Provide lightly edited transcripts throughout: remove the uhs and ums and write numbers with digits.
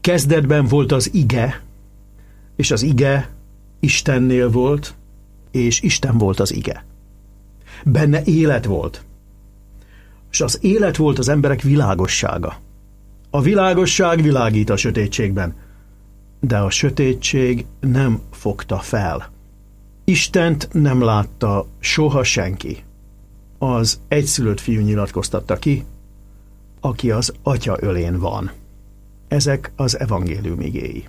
Kezdetben volt az ige, és az ige Istennél volt, és Isten volt az ige. Benne élet volt, és az élet volt az emberek világossága. A világosság világít a sötétségben, de a sötétség nem fogta fel. Istent nem látta soha senki. Az egyszülött fiú nyilatkoztatta ki, aki az Atya ölén van. Ezek az evangélium igéi.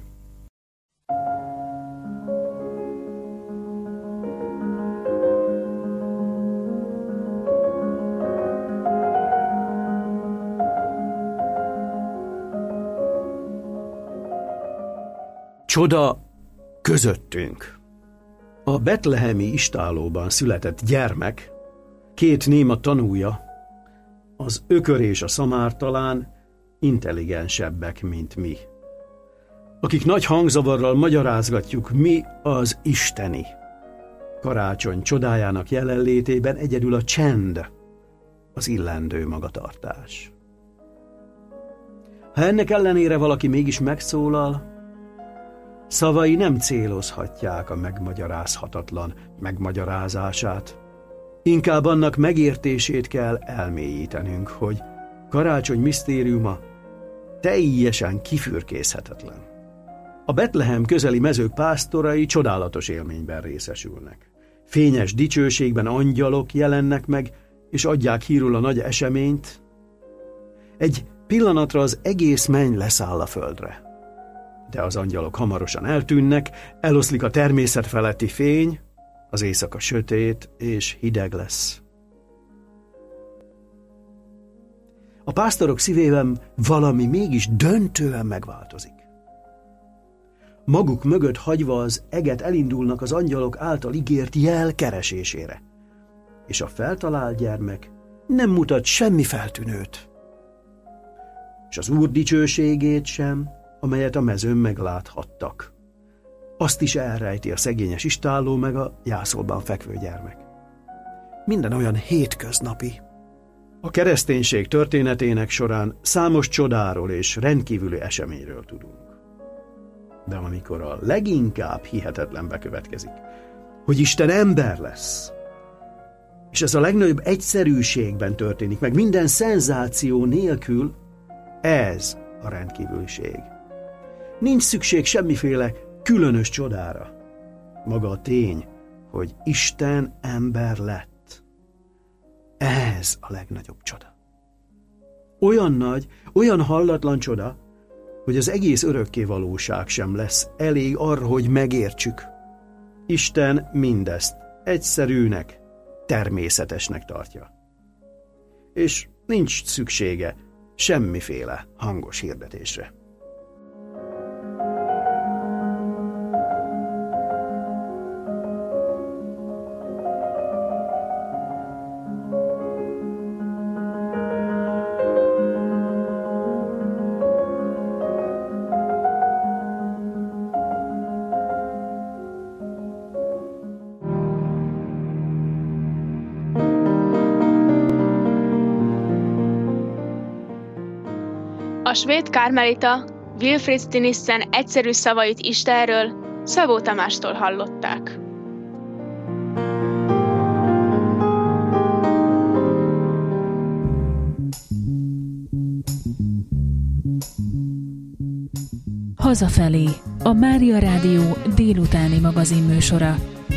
Csoda közöttünk. A betlehemi istállóban született gyermek, 2 néma tanúja, az ökör és a szamár talán intelligensebbek, mint mi, akik nagy hangzavarral magyarázgatjuk, mi az isteni. Karácsony csodájának jelenlétében egyedül a csend az illendő magatartás. Ha ennek ellenére valaki mégis megszólal, szavai nem célozhatják a megmagyarázhatatlan megmagyarázását. Inkább annak megértését kell elmélyítenünk, hogy karácsony misztériuma teljesen kifürkészhetetlen. A Betlehem közeli mezők pásztorai csodálatos élményben részesülnek. Fényes dicsőségben angyalok jelennek meg, és adják hírül a nagy eseményt. Egy pillanatra az egész menny leszáll a földre. De az angyalok hamarosan eltűnnek, eloszlik a természet feletti fény, az éjszaka sötét és hideg lesz. A pásztorok szívében valami mégis döntően megváltozik. Maguk mögött hagyva az eget elindulnak az angyalok által ígért jel keresésére, és a feltalált gyermek nem mutat semmi feltűnőt, és az Úr dicsőségét sem, amelyet a mezőn megláthattak. Azt is elrejti a szegényes istálló meg a jászolban fekvő gyermek. Minden olyan hétköznapi. A kereszténység történetének során számos csodáról és rendkívüli eseményről tudunk. De amikor a leginkább hihetetlen bekövetkezik, hogy Isten ember lesz, és ez a legnagyobb egyszerűségben történik, meg minden szenzáció nélkül, ez a rendkívüliség. Nincs szükség semmiféle különös csodára. Maga a tény, hogy Isten ember lett. Ez a legnagyobb csoda. Olyan nagy, olyan hallatlan csoda, hogy az egész örökké valóság sem lesz elég arra, hogy megértsük. Isten mindezt egyszerűnek, természetesnek tartja. És nincs szüksége semmiféle hangos hirdetésre. A svéd karmelita Wilfrid Stinissen egyszerű szavait Istenről Szabó Tamástól hallották. Hazafelé, a Mária Rádió délutáni magazinműsora.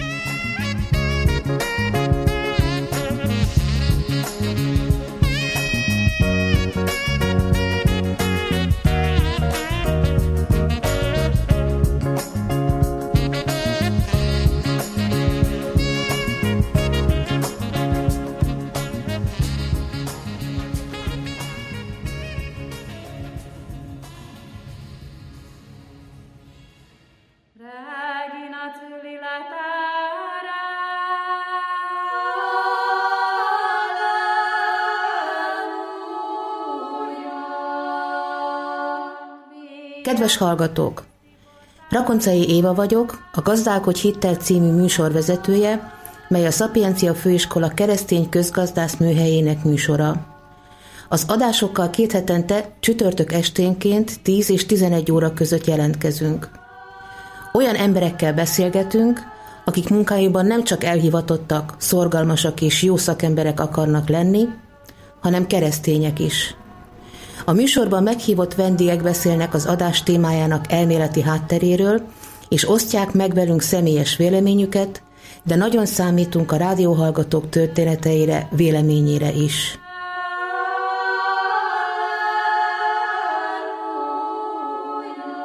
Kedves hallgatók! Rakoncai Éva vagyok, a Gazdálkodj hittel című műsorvezetője, mely a Szapiencia Főiskola keresztény közgazdász műhelyének műsora. Az adásokkal 2 hetente csütörtök esténként 10 és 11 óra között jelentkezünk. Olyan emberekkel beszélgetünk, akik munkájukban nem csak elhivatottak, szorgalmasak és jó szakemberek akarnak lenni, hanem keresztények is. A műsorban meghívott vendégek beszélnek az adás témájának elméleti hátteréről, és osztják meg velünk személyes véleményüket, de nagyon számítunk a rádióhallgatók történeteire, véleményére is.